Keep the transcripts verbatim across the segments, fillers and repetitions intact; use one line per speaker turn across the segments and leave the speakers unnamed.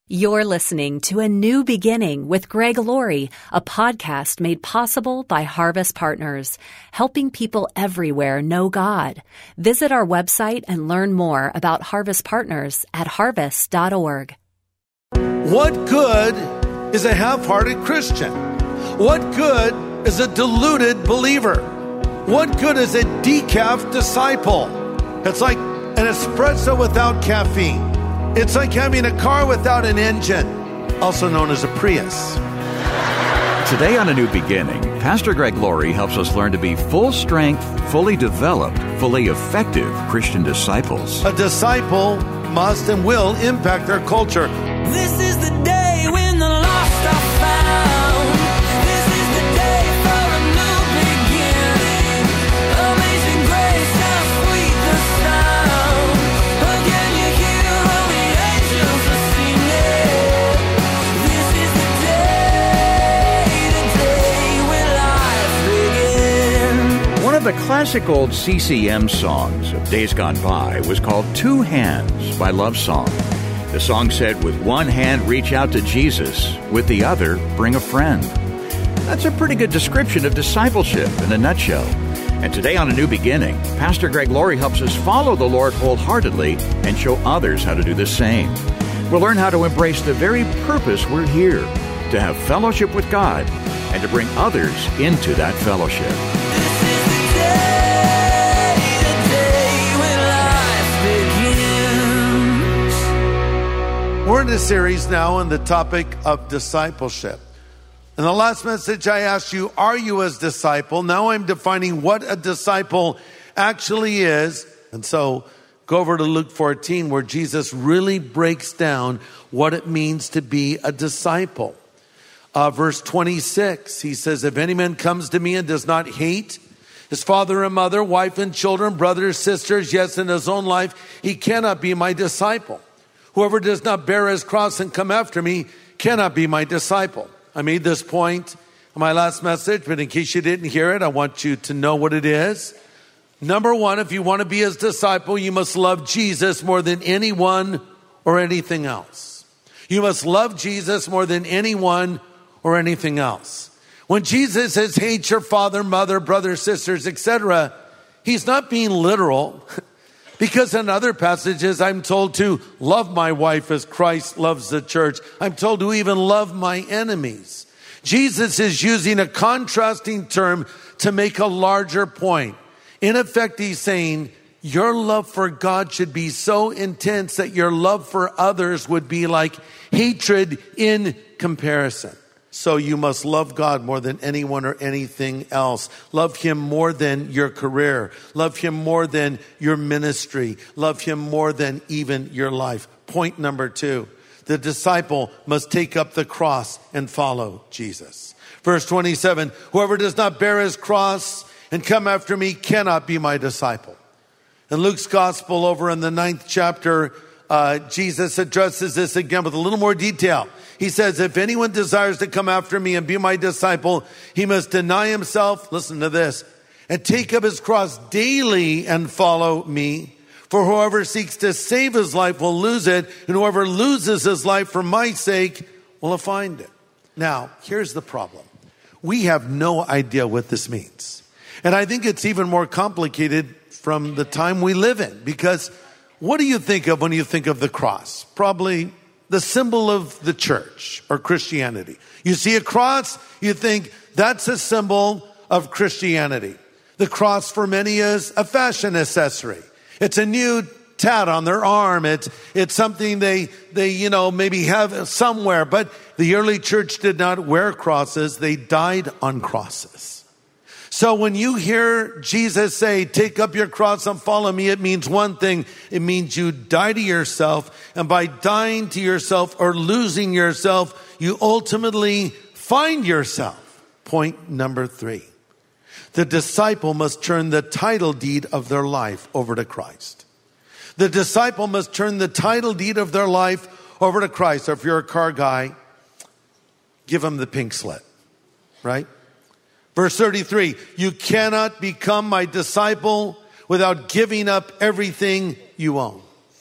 You're listening to A New Beginning with Greg Laurie, a podcast made possible by Harvest Partners, helping people everywhere know God. Visit our website and learn more about Harvest Partners at harvest dot org.
What good is a half-hearted Christian? What good is a deluded believer? What good is a decaf disciple? It's like an espresso without caffeine. It's like having a car without an engine, also known as a Prius.
Today on A New Beginning, Pastor Greg Laurie helps us learn to be full-strength, fully developed, fully effective Christian disciples.
A disciple must and will impact their culture.
This is the day when the lost are found. This is the day for a new beginning. Amazing grace, how sweet the sound. Again you hear all the angels are singing. This is the day, the day when life begins.
One of the classic old C C M songs of days gone by was called Two Hands by Love Song. The song said, with one hand, reach out to Jesus. With the other, bring a friend. That's a pretty good description of discipleship in a nutshell. And today on A New Beginning, Pastor Greg Laurie helps us follow the Lord wholeheartedly and show others how to do the same. We'll learn how to embrace the very purpose we're here, to have fellowship with God and to bring others into that fellowship.
We're in a series now on the topic of discipleship. In the last message, I asked you, are you a disciple? Now I'm defining what a disciple actually is. And so go over to Luke fourteen, where Jesus really breaks down what it means to be a disciple. Uh, verse twenty-six, he says, if any man comes to me and does not hate his father and mother, wife and children, brothers, sisters, yes, in his own life, he cannot be my disciple. Whoever does not bear his cross and come after me cannot be my disciple. I made this point in my last message, but in case you didn't hear it, I want you to know what it is. Number one, if you want to be his disciple, you must love Jesus more than anyone or anything else. You must love Jesus more than anyone or anything else. When Jesus says, hate your father, mother, brothers, sisters, et cetera, he's not being literal. Because in other passages, I'm told to love my wife as Christ loves the church. I'm told to even love my enemies. Jesus is using a contrasting term to make a larger point. In effect, he's saying, your love for God should be so intense that your love for others would be like hatred in comparison. So you must love God more than anyone or anything else. Love him more than your career. Love him more than your ministry. Love him more than even your life. Point number two, the disciple must take up the cross and follow Jesus. Verse twenty-seven, whoever does not bear his cross and come after me cannot be my disciple. In Luke's gospel over in the ninth chapter, uh, Jesus addresses this again with a little more detail. He says, if anyone desires to come after me and be my disciple, he must deny himself, listen to this, and take up his cross daily and follow me. For whoever seeks to save his life will lose it, and whoever loses his life for my sake will find it. Now, here's the problem. We have no idea what this means. And I think it's even more complicated from the time we live in, because what do you think of when you think of the cross? Probably the symbol of the church or Christianity. You see a cross, you think that's a symbol of Christianity. The cross for many is a fashion accessory. It's a new tat on their arm. It's, it's something they, they, you know, maybe have somewhere. But the early church did not wear crosses. They died on crosses. So when you hear Jesus say, take up your cross and follow me, it means one thing. It means you die to yourself. And by dying to yourself or losing yourself, you ultimately find yourself. Point number three. The disciple must turn the title deed of their life over to Christ. The disciple must turn the title deed of their life over to Christ. Or if you're a car guy, give him the pink slip, right? Verse thirty-three, you cannot become my disciple without giving up everything you own.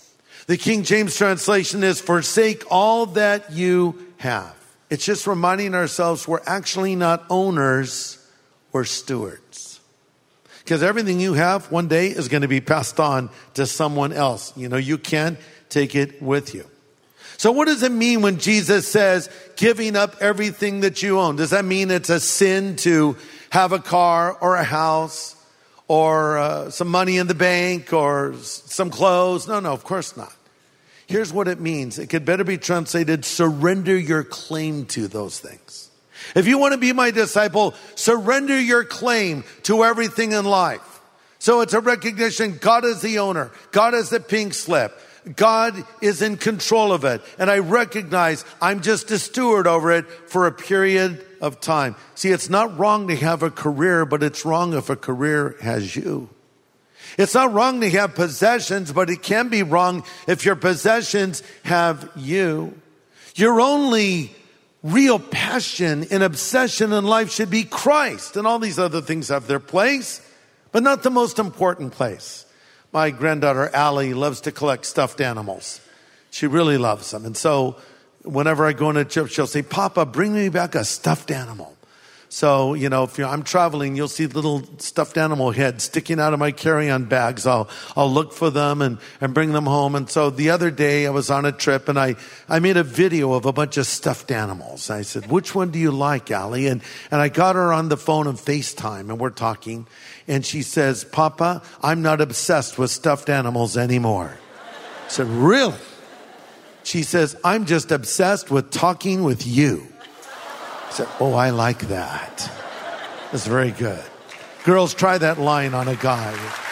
The King James translation is forsake all that you have. It's just reminding ourselves we're actually not owners, we're stewards. Because everything you have one day is going to be passed on to someone else. You know, you can't take it with you. So what does it mean when Jesus says giving up everything that you own? Does that mean it's a sin to have a car or a house or uh, some money in the bank or some clothes? No, no, of course not. Here's what it means. It could better be translated, surrender your claim to those things. If you want to be my disciple, surrender your claim to everything in life. So it's a recognition God is the owner. God is the pink slip. God is in control of it. And I recognize I'm just a steward over it for a period of time. See, it's not wrong to have a career, but it's wrong if a career has you. It's not wrong to have possessions, but it can be wrong if your possessions have you. Your only real passion and obsession in life should be Christ. And all these other things have their place, but not the most important place. My granddaughter, Allie, loves to collect stuffed animals. She really loves them. And so whenever I go on a trip, she'll say, Papa, bring me back a stuffed animal. So, you know, if you're, I'm traveling, you'll see little stuffed animal heads sticking out of my carry-on bags. I'll, I'll look for them and, and bring them home. And so the other day I was on a trip and I, I made a video of a bunch of stuffed animals. I said, which one do you like, Allie? And, and I got her on the phone and FaceTime and we're talking. And she says, Papa, I'm not obsessed with stuffed animals anymore. I said, really? She says, I'm just obsessed with talking with you. I said, oh, I like that. That's very good. Girls, try that line on a guy.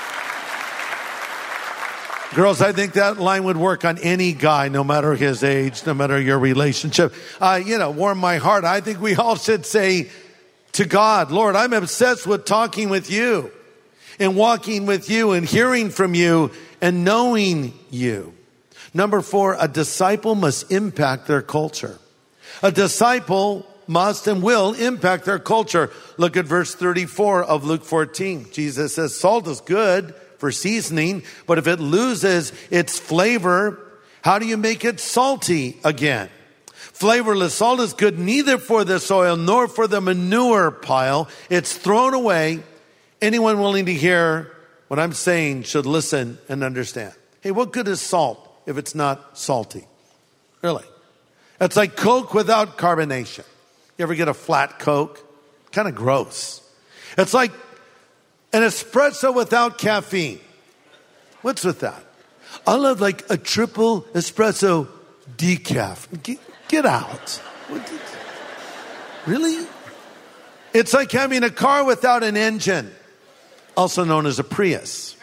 Girls, I think that line would work on any guy, no matter his age, no matter your relationship. Uh, you know, warm my heart. I think we all should say to God, Lord, I'm obsessed with talking with you and walking with you and hearing from you and knowing you. Number four, a disciple must impact their culture. A disciple must and will impact their culture. Look at verse thirty-four of Luke fourteen. Jesus says, salt is good for seasoning, but if it loses its flavor, how do you make it salty again? Flavorless salt is good neither for the soil nor for the manure pile. It's thrown away. Anyone willing to hear what I'm saying should listen and understand. Hey, what good is salt if it's not salty? Really? It's like Coke without carbonation. You ever get a flat Coke? Kind of gross. It's like an espresso without caffeine. What's with that? I love like a triple espresso decaf. Get, get out. Really? It's like having a car without an engine, also known as a Prius.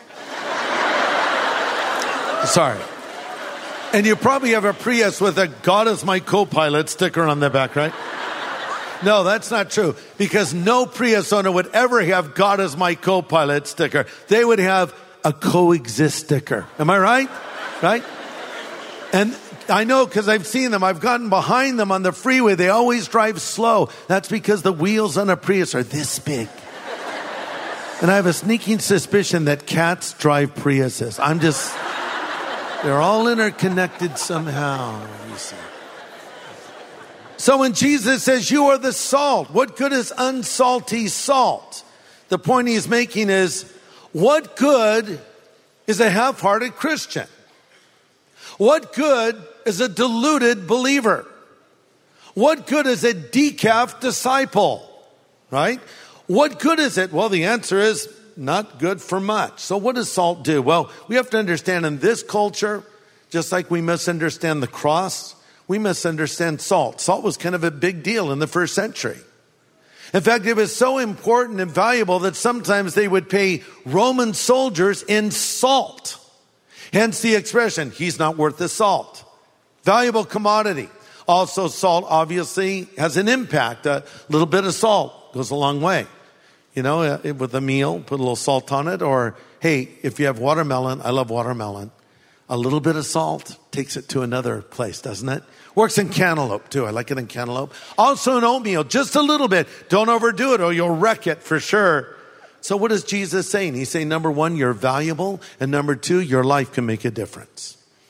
Sorry. And you probably have a Prius with a God is my co-pilot sticker on the back, right? No, that's not true. Because no Prius owner would ever have God is my co-pilot sticker. They would have a coexist sticker. Am I right? Right? And I know because I've seen them. I've gotten behind them on the freeway. They always drive slow. That's because the wheels on a Prius are this big. And I have a sneaking suspicion that cats drive Priuses. I'm just... They're all interconnected somehow, you see. So when Jesus says, you are the salt, what good is unsalty salt? The point he's making is, what good is a half-hearted Christian? What good is a deluded believer? What good is a decaf disciple? Right? What good is it? Well, the answer is, not good for much. So what does salt do? Well, we have to understand in this culture, just like we misunderstand the cross, we misunderstand salt. Salt was kind of a big deal in the first century. In fact, it was so important and valuable that sometimes they would pay Roman soldiers in salt. Hence the expression, he's not worth the salt. Valuable commodity. Also, salt obviously has an impact. A little bit of salt goes a long way. You know, with a meal, put a little salt on it. Or, hey, if you have watermelon, I love watermelon. A little bit of salt takes it to another place, doesn't it? Works in cantaloupe, too. I like it in cantaloupe. Also in oatmeal, just a little bit. Don't overdo it or you'll wreck it for sure. So what is Jesus saying? He's saying, number one, you're valuable. And number two, your life can make a difference.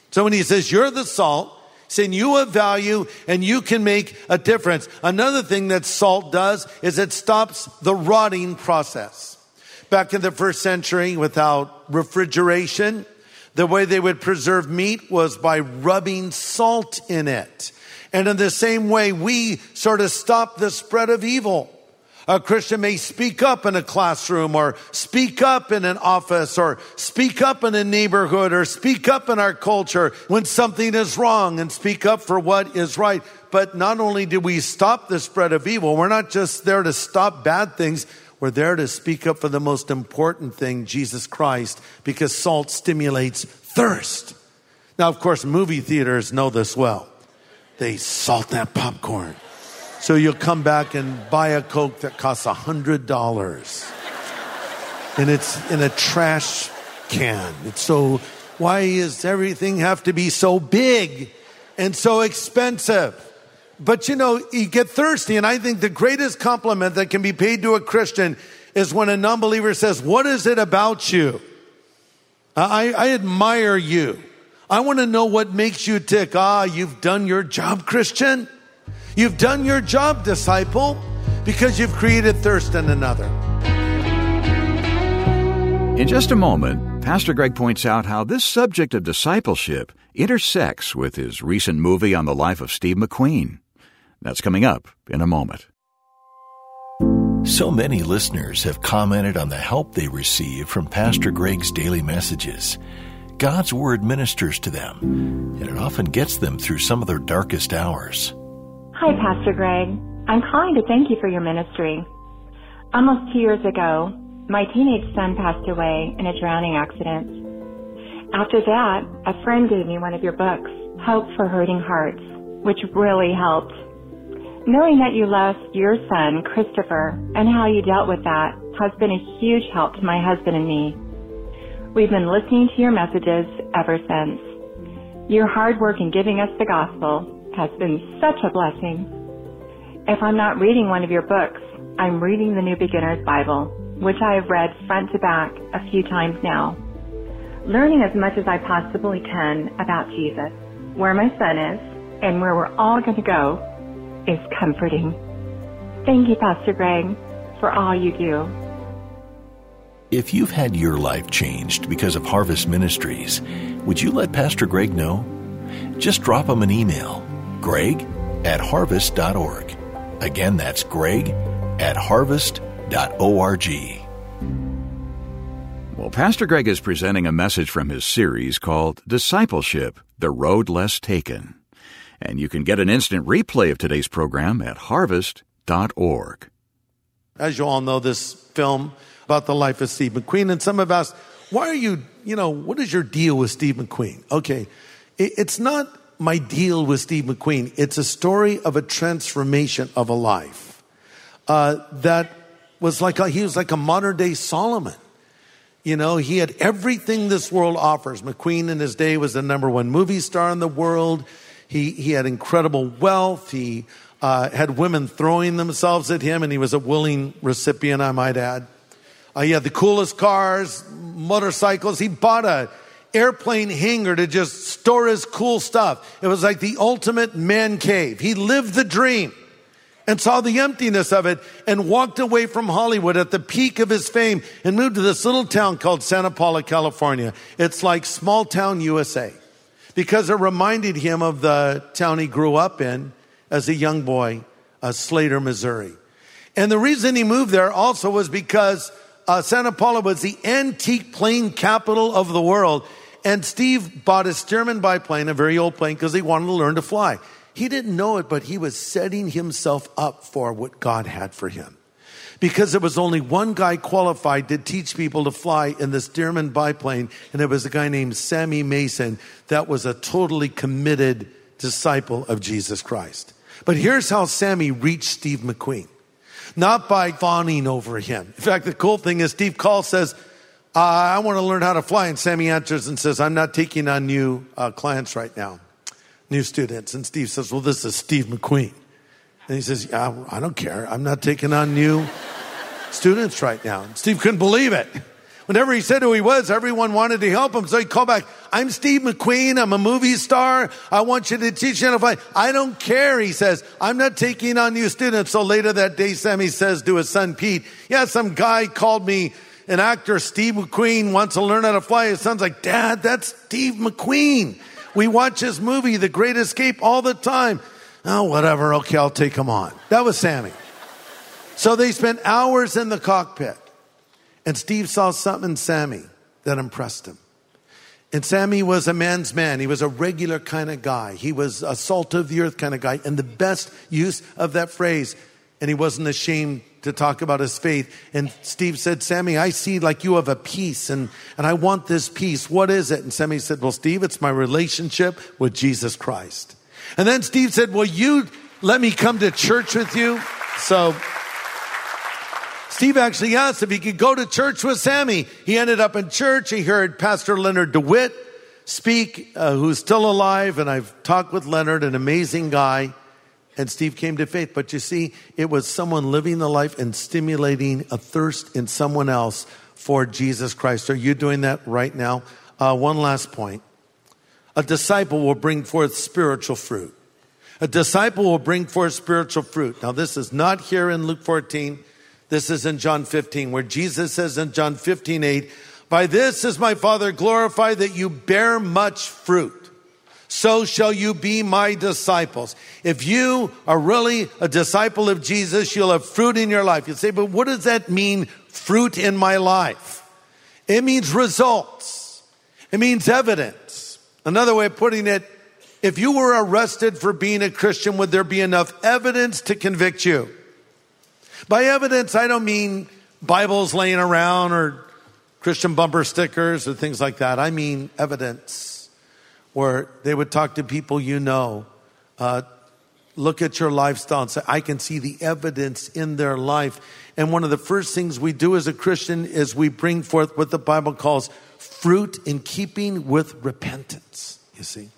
So when he says, you're the salt, saying you have value and you can make a difference. Another thing that salt does is it stops the rotting process. Back in the first century, without refrigeration, the way they would preserve meat was by rubbing salt in it. And in the same way, we sort of stop the spread of evil. A Christian may speak up in a classroom or speak up in an office or speak up in a neighborhood or speak up in our culture when something is wrong and speak up for what is right. But not only do we stop the spread of evil, we're not just there to stop bad things. We're there to speak up for the most important thing, Jesus Christ, because salt stimulates thirst. Now, of course, movie theaters know this well. They salt that popcorn. So you'll come back and buy a Coke that costs one hundred dollars. And it's in a trash can. It's so, why does everything have to be so big and so expensive? But you know, you get thirsty, and I think the greatest compliment that can be paid to a Christian is when a non-believer says, what is it about you? I, I admire you. I want to know what makes you tick. Ah, you've done your job, Christian. You've done your job, disciple, because you've created thirst in another.
In just a moment, Pastor Greg points out how this subject of discipleship intersects with his recent movie on the life of Steve McQueen. That's coming up in a moment.
So many listeners have commented on the help they receive from Pastor Greg's daily messages. God's Word ministers to them, and it often gets them through some of their darkest hours.
Hi, Pastor Greg. I'm calling to thank you for your ministry. Almost two years ago, my teenage son passed away in a drowning accident. After that, a friend gave me one of your books, Hope for Hurting Hearts, which really helped. Knowing that you lost your son, Christopher, and how you dealt with that has been a huge help to my husband and me. We've been listening to your messages ever since. Your hard work in giving us the gospel has been such a blessing. If I'm not reading one of your books, I'm reading the New Beginner's Bible, which I have read front to back a few times now. Learning as much as I possibly can about Jesus, where my son is, and where we're all going to go, is comforting. Thank you, Pastor Greg, for all you do.
If you've had your life changed because of Harvest Ministries, would you let Pastor Greg know? Just drop him an email, greg at harvest dot org. Again, that's greg at harvest dot org.
Well, Pastor Greg is presenting a message from his series called Discipleship, The Road Less Taken. And you can get an instant replay of today's program at harvest dot org.
As you all know, this film about the life of Steve McQueen, and some have asked, why are you, you know, what is your deal with Steve McQueen? Okay, it's not my deal with Steve McQueen. It's a story of a transformation of a life uh, that was like a, he was like a modern day Solomon. You know, he had everything this world offers. McQueen in his day was the number one movie star in the world. He he had incredible wealth. He uh, had women throwing themselves at him, and he was a willing recipient, I might add. Uh, he had the coolest cars, motorcycles. He bought a airplane hangar to just store his cool stuff. It was like the ultimate man cave. He lived the dream and saw the emptiness of it and walked away from Hollywood at the peak of his fame and moved to this little town called Santa Paula, California. It's like small town U S A because it reminded him of the town he grew up in as a young boy, uh, Slater, Missouri. And the reason he moved there also was because Uh, Santa Paula was the antique plane capital of the world. And Steve bought a Stearman biplane, a very old plane, because he wanted to learn to fly. He didn't know it, but he was setting himself up for what God had for him. Because there was only one guy qualified to teach people to fly in the Stearman biplane, and it was a guy named Sammy Mason that was a totally committed disciple of Jesus Christ. But here's how Sammy reached Steve McQueen. Not by fawning over him. In fact, the cool thing is Steve calls, says, uh, I want to learn how to fly. And Sammy answers and says, I'm not taking on new uh, clients right now, new students. And Steve says, well, this is Steve McQueen. And he says, yeah, I don't care. I'm not taking on new students right now. And Steve couldn't believe it. Whenever he said who he was, everyone wanted to help him. So he called back, I'm Steve McQueen. I'm a movie star. I want you to teach me how to fly. I don't care, he says. I'm not taking on new students. So later that day, Sammy says to his son, Pete, yeah, some guy called me an actor, Steve McQueen, wants to learn how to fly. His son's like, Dad, that's Steve McQueen. We watch his movie, The Great Escape, all the time. Oh, whatever. Okay, I'll take him on. That was Sammy. So they spent hours in the cockpit. And Steve saw something in Sammy that impressed him. And Sammy was a man's man. He was a regular kind of guy. He was a salt of the earth kind of guy. And the best use of that phrase. And he wasn't ashamed to talk about his faith. And Steve said, Sammy, I see like you have a peace. And, and I want this peace. What is it? And Sammy said, well, Steve, it's my relationship with Jesus Christ. And then Steve said, will you let me come to church with you? So Steve actually asked if he could go to church with Sammy. He ended up in church. He heard Pastor Leonard DeWitt speak, uh, who's still alive. And I've talked with Leonard, an amazing guy. And Steve came to faith. But you see, it was someone living the life and stimulating a thirst in someone else for Jesus Christ. Are you doing that right now? Uh, one last point. A disciple will bring forth spiritual fruit. A disciple will bring forth spiritual fruit. Now, this is not here in Luke fourteen. This is in John fifteen, where Jesus says in John fifteen eight, by this is my Father glorified, that you bear much fruit. So shall you be my disciples. If you are really a disciple of Jesus, you'll have fruit in your life. You say, but what does that mean, fruit in my life? It means results. It means evidence. Another way of putting it, if you were arrested for being a Christian, would there be enough evidence to convict you? By evidence, I don't mean Bibles laying around or Christian bumper stickers or things like that. I mean evidence where they would talk to people you know, uh, look at your lifestyle and say, I can see the evidence in their life. And one of the first things we do as a Christian is we bring forth what the Bible calls fruit in keeping with repentance, you see.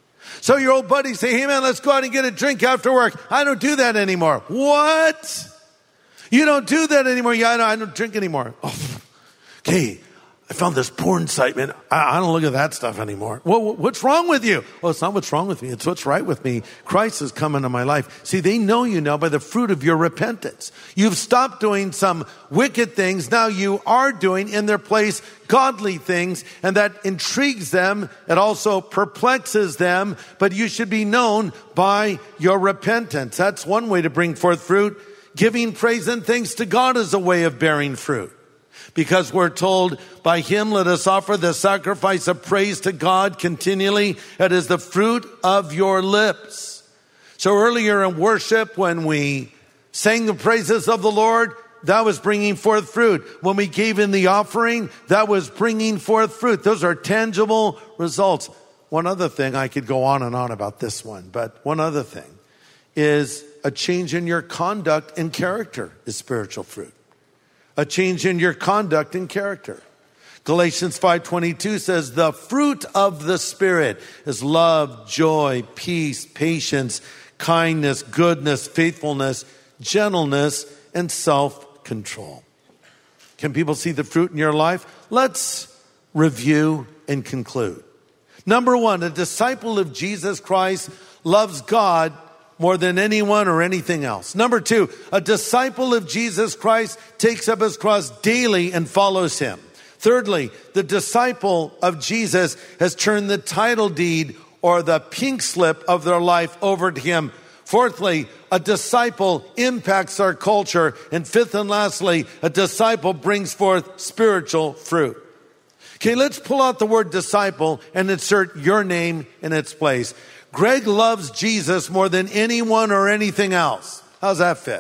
So your old buddies say, hey man, let's go out and get a drink after work. I don't do that anymore. What? You don't do that anymore? Yeah, I don't, I don't drink anymore. Oh, okay, I found this porn site, man. I, I don't look at that stuff anymore. Well, what's wrong with you? Well, it's not what's wrong with me. It's what's right with me. Christ has come into my life. See, they know you now by the fruit of your repentance. You've stopped doing some wicked things. Now you are doing in their place godly things, and that intrigues them. It also perplexes them, but you should be known by your repentance. That's one way to bring forth fruit. Giving praise and thanks to God is a way of bearing fruit. Because we're told, by him let us offer the sacrifice of praise to God continually. It is the fruit of your lips. So earlier in worship, when we sang the praises of the Lord, that was bringing forth fruit. When we gave in the offering, that was bringing forth fruit. Those are tangible results. One other thing, I could go on and on about this one, but one other thing is a change in your conduct and character is spiritual fruit. A change in your conduct and character. Galatians five twenty-two says, the fruit of the Spirit is love, joy, peace, patience, kindness, goodness, faithfulness, gentleness, and self-control. Can people see the fruit in your life? Let's review and conclude. Number one, a disciple of Jesus Christ loves God more than anyone or anything else. Number two, a disciple of Jesus Christ takes up his cross daily and follows him. Thirdly, the disciple of Jesus has turned the title deed or the pink slip of their life over to him. Fourthly, a disciple impacts our culture. And fifth and lastly, a disciple brings forth spiritual fruit. Okay, let's pull out the word disciple and insert your name in its place. Greg loves Jesus more than anyone or anything else. How's that fit?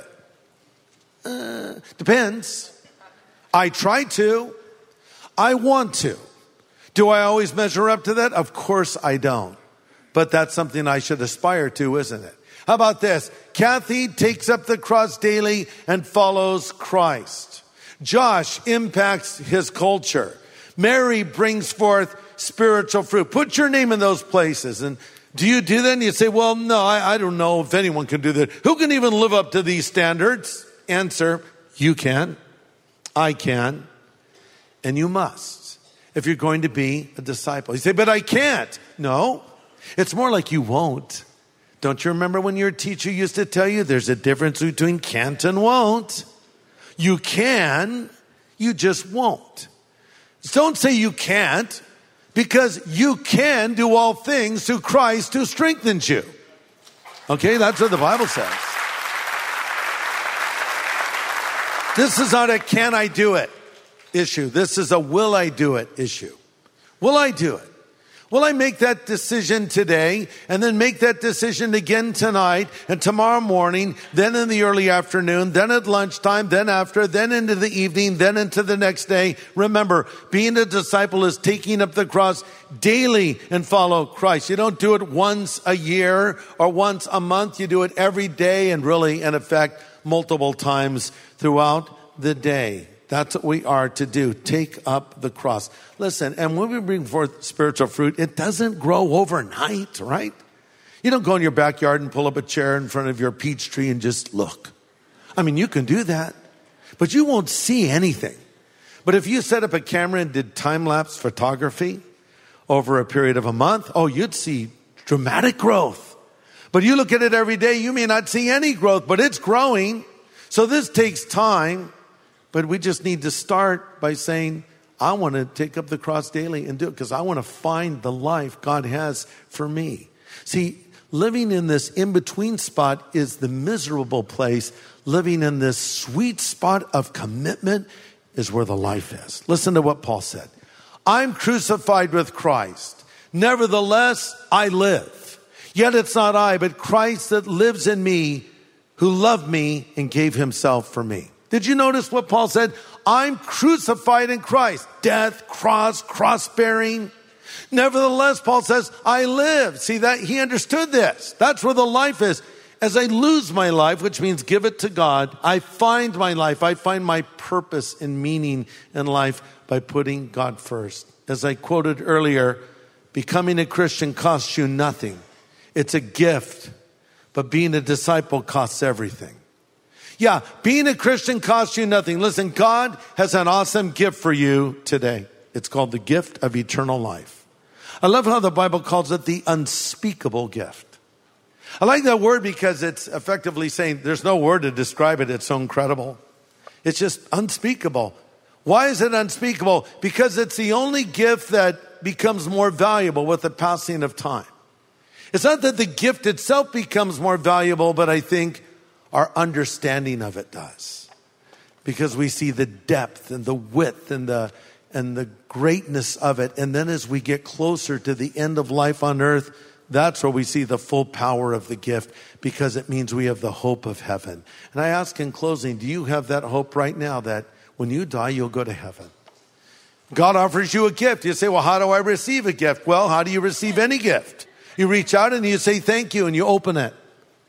Uh, depends. I try to. I want to. Do I always measure up to that? Of course I don't. But that's something I should aspire to, isn't it? How about this? Kathy takes up the cross daily and follows Christ. Josh impacts his culture. Mary brings forth spiritual fruit. Put your name in those places. And do you do that? And you say, well, no, I, I don't know if anyone can do that. Who can even live up to these standards? Answer, you can. I can. And you must. if you're going to be a disciple. You say, but I can't. No, it's more like you won't. Don't you remember when your teacher used to tell you there's a difference between can't and won't? You can, you just won't. Don't say you can't, because you can do all things through Christ who strengthens you. Okay, that's what the Bible says. This is not a can I do it issue. This is a will I do it issue. Will I do it? Will I make that decision today and then make that decision again tonight and tomorrow morning, then in the early afternoon, then at lunchtime, then after, then into the evening, then into the next day? Remember, being a disciple is taking up the cross daily and follow Christ. You don't do it once a year or once a month. You do it every day and really, in effect, multiple times throughout the day. That's what we are to do. Take up the cross. Listen, and when we bring forth spiritual fruit, it doesn't grow overnight, right? You don't go in your backyard and pull up a chair in front of your peach tree and just look. I mean, you can do that, but you won't see anything. But if you set up a camera and did time-lapse photography over a period of a month, oh, you'd see dramatic growth. But you look at it every day, you may not see any growth, but it's growing. So this takes time. But we just need to start by saying, I want to take up the cross daily and do it because I want to find the life God has for me. See, living in this in-between spot is the miserable place. Living in this sweet spot of commitment is where the life is. Listen to what Paul said. I'm crucified with Christ. Nevertheless, I live. Yet it's not I, but Christ that lives in me, who loved me and gave himself for me. Did you notice what Paul said? I'm crucified in Christ. Death, cross, cross-bearing. Nevertheless, Paul says, I live. See that? He understood this. That's where the life is. As I lose my life, which means give it to God, I find my life. I find my purpose and meaning in life by putting God first. As I quoted earlier, becoming a Christian costs you nothing. It's a gift. But being a disciple costs everything. Yeah, being a Christian costs you nothing. Listen, God has an awesome gift for you today. It's called the gift of eternal life. I love how the Bible calls it the unspeakable gift. I like that word because it's effectively saying there's no word to describe it. It's so incredible. It's just unspeakable. Why is it unspeakable? Because it's the only gift that becomes more valuable with the passing of time. It's not that the gift itself becomes more valuable, but I think our understanding of it does. Because we see the depth and the width and the and the greatness of it. And then as we get closer to the end of life on earth, that's where we see the full power of the gift, because it means we have the hope of heaven. And I ask in closing, do you have that hope right now that when you die, you'll go to heaven? God offers you a gift. You say, well, how do I receive a gift? Well, how do you receive any gift? You reach out and you say thank you and you open it.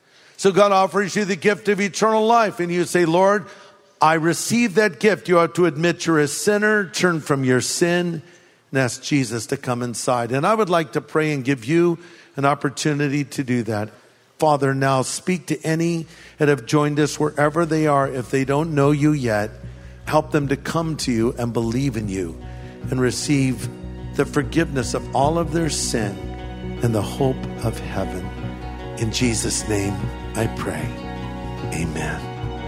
So God offers you the gift of eternal life. And you say, Lord, I receive that gift. You ought to admit you're a sinner, turn from your sin, and ask Jesus to come inside. And I would like to pray and give you an opportunity to do that. Father, now speak to any that have joined us wherever they are. If they don't know you yet, help them to come to you and believe in you and receive the forgiveness of all of their sin and the hope of heaven. In Jesus' name, I pray. Amen.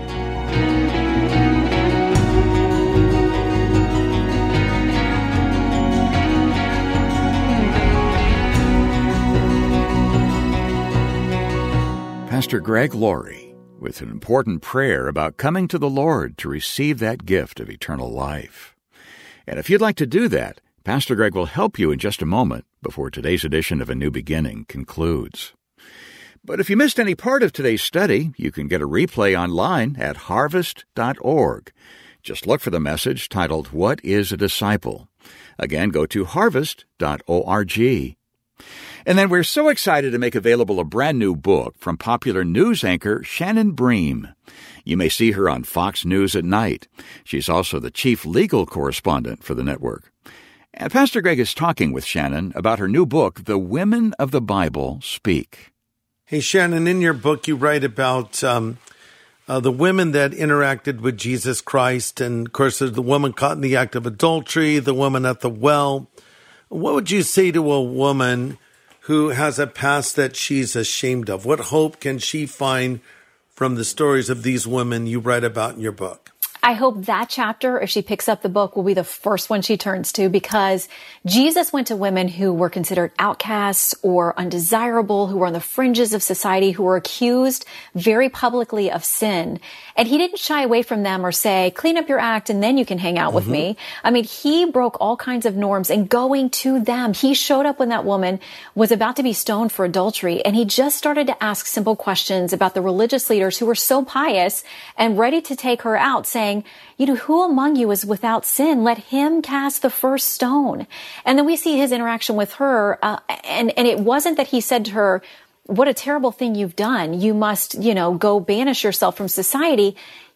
Pastor Greg Laurie with an important prayer about coming to the Lord to receive that gift of eternal life. And if you'd like to do that, Pastor Greg will help you in just a moment before today's edition of A New Beginning concludes. But if you missed any part of today's study, you can get a replay online at harvest dot org. Just look for the message titled, What is a Disciple? Again, go to harvest dot org. And then we're so excited to make available a brand new book from popular news anchor Shannon Bream. You may see her on Fox News at night. She's also the chief legal correspondent for the network. And Pastor Greg is talking with Shannon about her new book, The Women of the Bible Speak.
Hey, Shannon, in your book, you write about um, uh, the women that interacted with Jesus Christ. And of course, there's the woman caught in the act of adultery, the woman at the well. What would you say to a woman who has a past that she's ashamed of? What hope can she find from the stories of these women you write about in your book?
I hope that chapter, if she picks up the book, will be the first one she turns to, because Jesus went to women who were considered outcasts or undesirable, who were on the fringes of society, who were accused very publicly of sin. And he didn't shy away from them or say, clean up your act and then you can hang out mm-hmm. with me. I mean, he broke all kinds of norms, and going to them, he showed up when that woman was about to be stoned for adultery, and he just started to ask simple questions about the religious leaders who were so pious and ready to take her out, saying, you know, who among you is without sin? Let him cast the first stone. And then we see his interaction with her. Uh, and, and it wasn't that he said to her, what a terrible thing you've done. You must, you know, go banish yourself from society.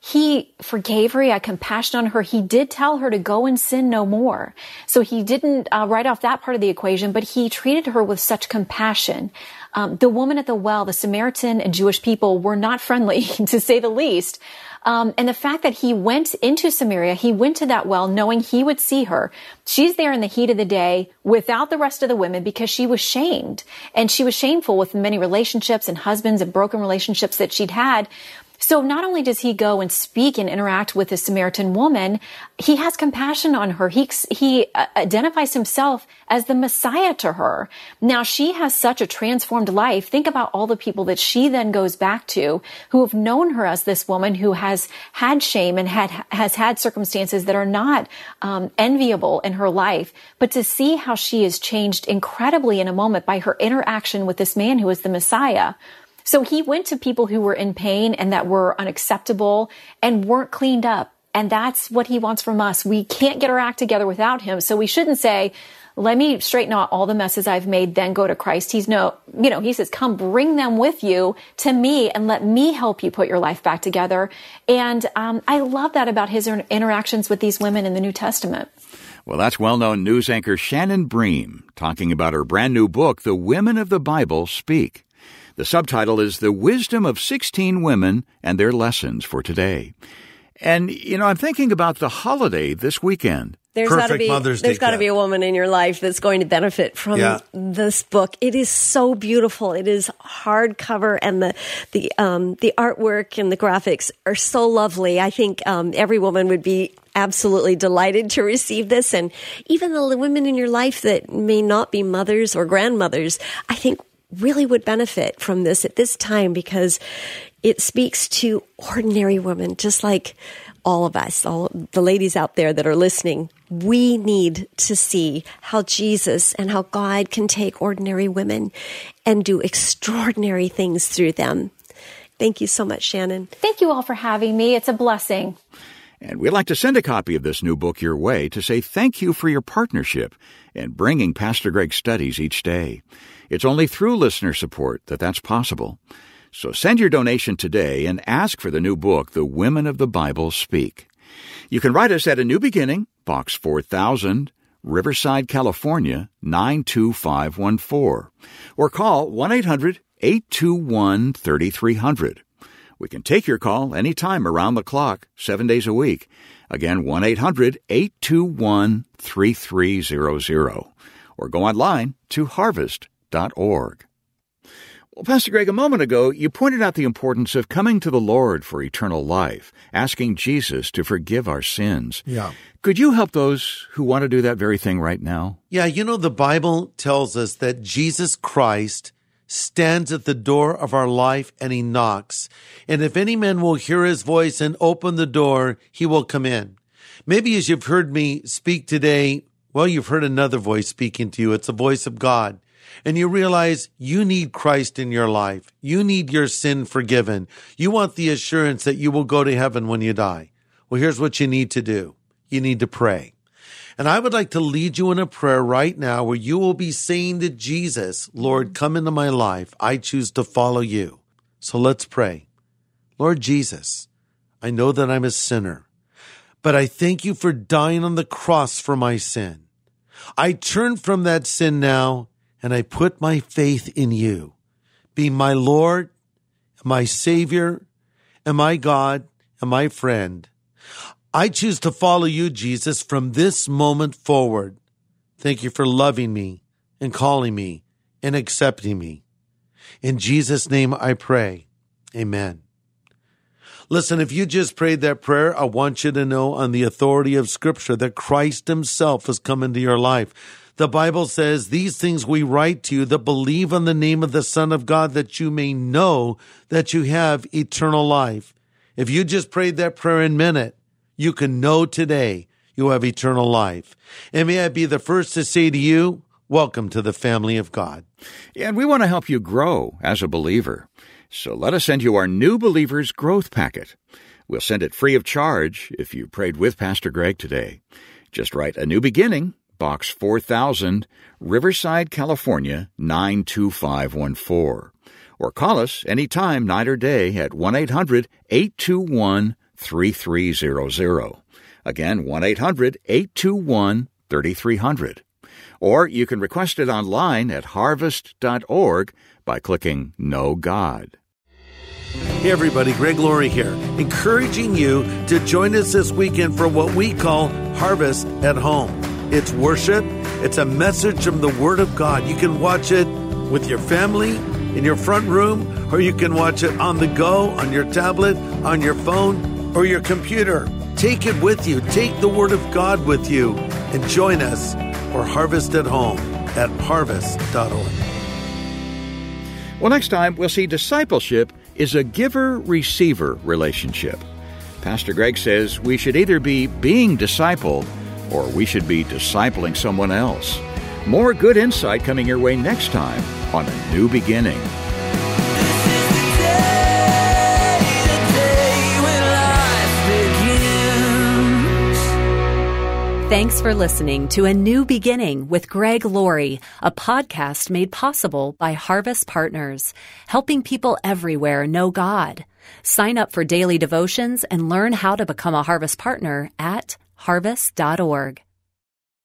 He forgave her. He had compassion on her. He did tell her to go and sin no more. So he didn't uh, write off that part of the equation, but he treated her with such compassion. Um, the woman at the well, the Samaritan and Jewish people were not friendly, to say the least. Um, and the fact that he went into Samaria, he went to that well knowing he would see her. She's there in the heat of the day without the rest of the women because she was shamed. And she was shameful with many relationships and husbands and broken relationships that she'd had. So not only does he go and speak and interact with the Samaritan woman, he has compassion on her. He, he identifies himself as the Messiah to her. Now, she has such a transformed life. Think about all the people that she then goes back to who have known her as this woman who has had shame and had, has had circumstances that are not um, enviable in her life. But to see how she is changed incredibly in a moment by her interaction with this man who is the Messiah. So he went to people who were in pain and that were unacceptable and weren't cleaned up. And that's what he wants from us. We can't get our act together without him. So we shouldn't say, let me straighten out all the messes I've made, then go to Christ. He's no, you know, he says, come bring them with you to me and let me help you put your life back together. And um, I love that about his interactions with these women in the New Testament.
Well, that's well-known news anchor Shannon Bream talking about her brand new book, The Women of the Bible Speak. The subtitle is The Wisdom of sixteen Women and Their Lessons for Today. And, you know, I'm thinking about the holiday this weekend.
There's got to be there's got to be a woman in your life that's going to benefit from yeah. this book. It is so beautiful. It is hardcover, and the the um, the artwork and the graphics are so lovely. I think um, every woman would be absolutely delighted to receive this, and even the women in your life that may not be mothers or grandmothers, I think really would benefit from this at this time, because it speaks to ordinary women, just like all of us, all the ladies out there that are listening. We need to see how Jesus and how God can take ordinary women and do extraordinary things through them. Thank you so much, Shannon.
Thank you all for having me. It's a blessing.
And we'd like to send a copy of this new book your way to say thank you for your partnership in bringing Pastor Greg's studies each day. It's only through listener support that that's possible. So send your donation today and ask for the new book, The Women of the Bible Speak. You can write us at A New Beginning, Box four thousand, Riverside, California, nine two five one four. Or call one eight hundred eight two one three three zero zero. We can take your call anytime around the clock, seven days a week. Again, one eight hundred eight two one three three zero zero. Or go online to harvest dot org. Well, Pastor Greg, a moment ago, you pointed out the importance of coming to the Lord for eternal life, asking Jesus to forgive our sins.
Yeah.
Could you help those who want to do that very thing right now?
Yeah, you know, the Bible tells us that Jesus Christ stands at the door of our life and he knocks. And if any man will hear his voice and open the door, he will come in. Maybe as you've heard me speak today, well, you've heard another voice speaking to you. It's the voice of God. And you realize you need Christ in your life. You need your sin forgiven. You want the assurance that you will go to heaven when you die. Well, here's what you need to do. You need to pray. And I would like to lead you in a prayer right now where you will be saying to Jesus, Lord, come into my life. I choose to follow you. So let's pray. Lord Jesus, I know that I'm a sinner, but I thank you for dying on the cross for my sin. I turn from that sin now, and I put my faith in you. Be my Lord, my Savior, and my God and my friend. I choose to follow you, Jesus, from this moment forward. Thank you for loving me and calling me and accepting me. In Jesus' name I pray. Amen. Listen, if you just prayed that prayer, I want you to know on the authority of Scripture that Christ himself has come into your life. The Bible says, these things we write to you that believe on the name of the Son of God, that you may know that you have eternal life. If you just prayed that prayer in a minute, you can know today you have eternal life. And may I be the first to say to you, welcome to the family of God.
And we want to help you grow as a believer. So let us send you our New Believers Growth Packet. We'll send it free of charge if you prayed with Pastor Greg today. Just write A New Beginning, Box four thousand, Riverside, California, nine two five one four. Or call us anytime, night or day, at one eight hundred eight two one three three zero zero. Again, one eight hundred eight two one three three zero zero. Or you can request it online at harvest dot org by clicking Know God.
Hey everybody, Greg Laurie here, encouraging you to join us this weekend for what we call Harvest at Home. It's worship. It's a message from the Word of God. You can watch it with your family, in your front room, or you can watch it on the go, on your tablet, on your phone, or your computer. Take it with you. Take the Word of God with you and join us for Harvest at Home at harvest dot org.
Well, next time we'll see discipleship is a giver-receiver relationship. Pastor Greg says we should either be being discipled or we should be discipling someone else. More good insight coming your way next time on A New Beginning.
Thanks for listening to A New Beginning with Greg Laurie, a podcast made possible by Harvest Partners, helping people everywhere know God. Sign up for daily devotions and learn how to become a Harvest Partner at harvest dot org.